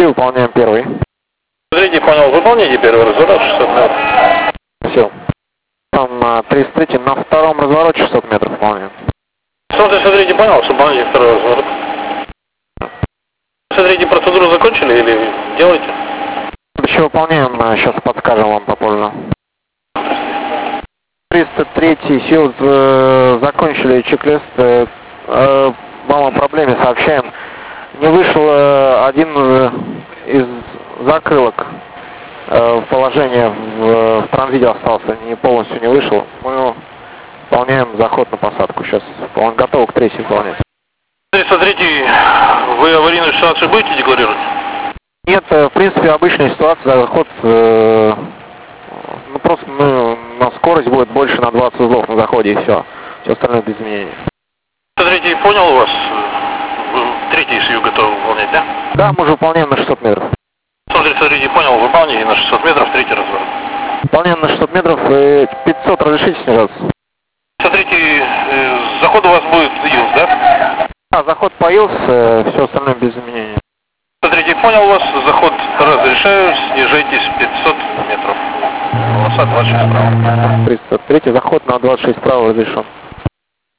33, выполняем первый. Смотрите, понял, выполните первый разворот 600 метров. Все. Там 33 на втором развороте 600 метров выполняем. Смотрите, понял, выполните второй разворот. Смотрите, процедуру закончили или делаете? Еще выполняем, сейчас подскажем вам попозже. 303 сил закончили чек-лист. Вам о проблеме сообщаем. Не вышел один из закрылок в положение, в транзите остался, не полностью не вышел. Мы выполняем заход на посадку. Сейчас он готов к трейсе выполнять. Смотрите, вы аварийную ситуацию будете декларировать? Нет, в принципе, обычная ситуация, заход, ну просто на скорость будет больше на 20 узлов на заходе и все. Все остальное без изменений. Смотрите, понял у вас, третий СЮ готовы выполнять, да? Да, мы уже выполняем на 600 метров. Смотрите, понял, выполните на 600 метров третий разворот. Выполняем на 600 метров, 500 разрешите снижаться. Смотрите, заход у вас будет ИЛС, да? Да, заход по ИЛС, все остальное без изменений. Смотрите, понял вас, заход разрешаю, снижайтесь 500 метров. Полоса 26 вправо. 303, заход на 26 вправо разрешен.